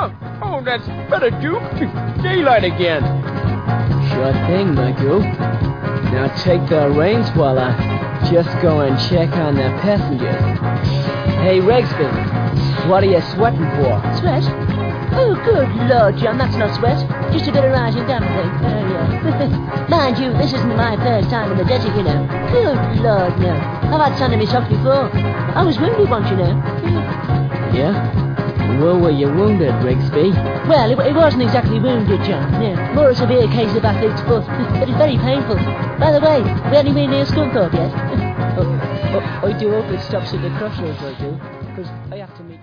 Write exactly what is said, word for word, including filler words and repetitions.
Oh, oh, that's better, Duke. Daylight again. Sure thing, Magoo. Now take the reins while I just go and check on the passengers. Hey, Regsby, what are you sweating for? Sweat? Oh, good Lord, John, that's not sweat. Just a bit of rising damp thing. Oh, yeah. Mind you, this isn't my first time in the desert, you know. Good Lord, no. I've had sand in my socks before. I was wounded once, you know. Yeah? Where were you wounded, Regsby? Well, it, it wasn't exactly wounded, John. No, more a severe case of athlete's foot. But it's very painful. By the way, we anywhere near Scunthorpe yet? oh, oh, I do hope it stops at the crossroads, I do. Because I have to meet...